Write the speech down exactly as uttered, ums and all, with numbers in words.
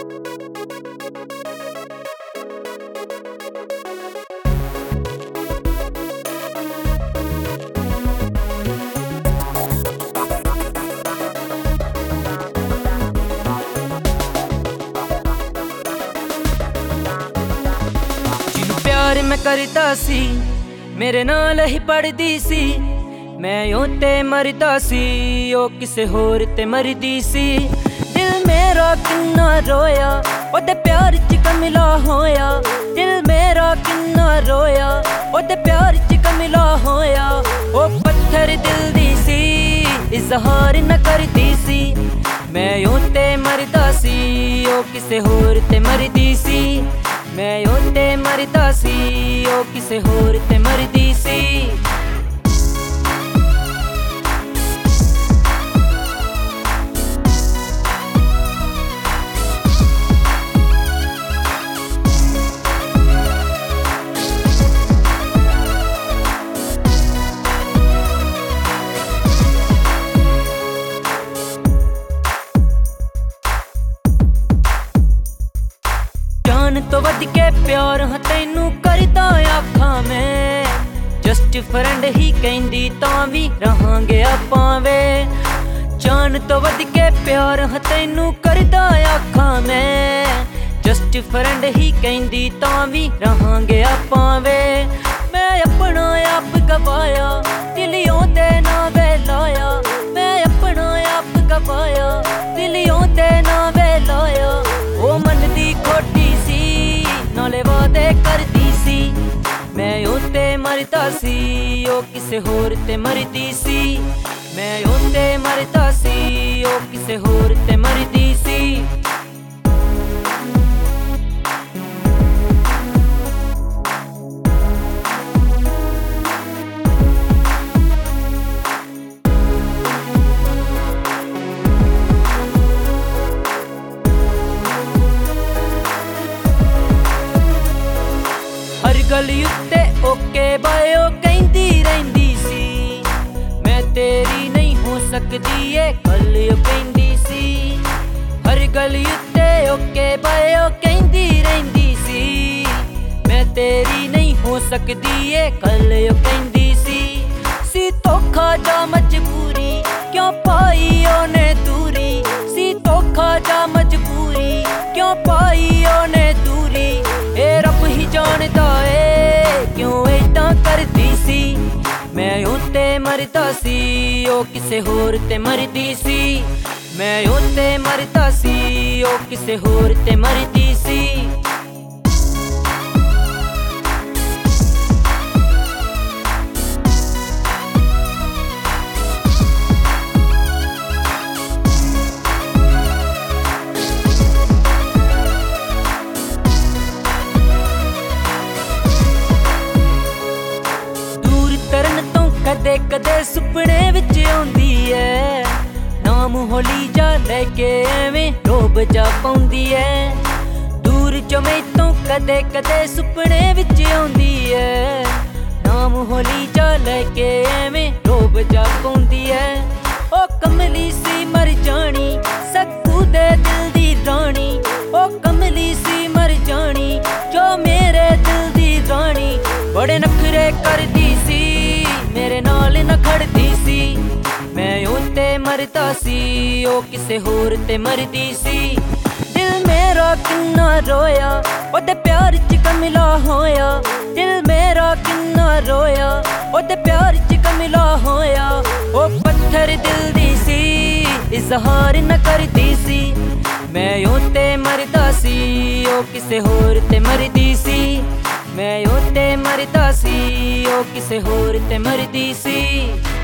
प्यार मैं करता सी मेरे नाल ही पढ़दी सी, मैं ओ ते मरदा सी ओ किसे होर ते मरदी सी। दिल मेरा किन्ना रोया ओदे प्यार च कमिला होया, दिल मेरा किन्ना रोया ओदे प्यार च कमिला होया। ओ पत्थर दिल दी सी इजहार न करदी सी, मैं ओ ते मरदा सी ओ किसे होर ते मरदी सी। मैं ओ ते मरदा सी ओ किसे होर ते मरदी सी। जान तो वध के प्यार हाँ तैनू करदा आखां मैं, जस्ट फ्रेंड ही कहंदी तां भी रहांगे आपां वे। जान तो वध के प्यार हाँ तैनू करदा आखां मैं, जस्ट फ्रेंड ही कहंदी तां भी रहांगे आपां वे। मैं अपना आप गवाया दिलियों ते ना वे लाया, मैं अपना आप गवाया दिलियों ते ना वे लाया। ओ मन दी खोटी नाले वादे करदी सी, मैं ओ ते मरदा सी ओ किसे होर ते मरदी सी। मैं ओ ते मरदा सी ओ किसे होर ते मरदी सी। हर गली उत्ते ओके बाय ओ कहंदी रहिंदी सी, मैं तेरी नहीं हो सकदी ये गल ओ कहंदी सी। हर गली उत्ते ओके बाय ओ कहंदी रहिंदी सी, मैं तेरी नहीं हो सकदी ये गल ओ कहंदी सी। सी धोखा जा मजबूरी क्यों पाई ओने दूरी, सी धोखा जा मजबूरी क्यों पाई ओने दूरी। ए रब ही जानदा ए क्यों ऐदां करदी सी, मैं ओ ते मरदा सी ओ किसे होर ते मरदी सी। मैं ओ ते मरदा सी ओ किसे होर ते मरदी सी। कदे कदे सुपने विच आउंदी ऐ, नाम होली जा लेके एवें रोब जा पाउंदी ऐ। दूर जो मैतों कदे कदे सुपने विच आउंदी ऐ, नाम होली जा लेके एवें रोब जा पाउंदी ऐ। ओ कमली सी मर जानी सक्कू दे दिल दी रानी, ओ कमली सी मर जानी जो मेरे दिल दी रानी। बड़े नखरे करदी सी मेरे नाल न खड़दी सी, मैं ओ ते मरदा सी ओ किसे होर ते मरदी सी। दिल मेरा किन्ना रोया ओदे प्यार च कमिला होया, दिल मेरा किन्ना रोया ओदे प्यार च कमिला होया। ओ पत्थर दिल दी सी इजहार न करदी सी, मैं ओ ते मरदा सी ओ किसे होर ते मरदी सी। मैं ओ ते मरदा सी ओ किसे होर ते मरदी सी।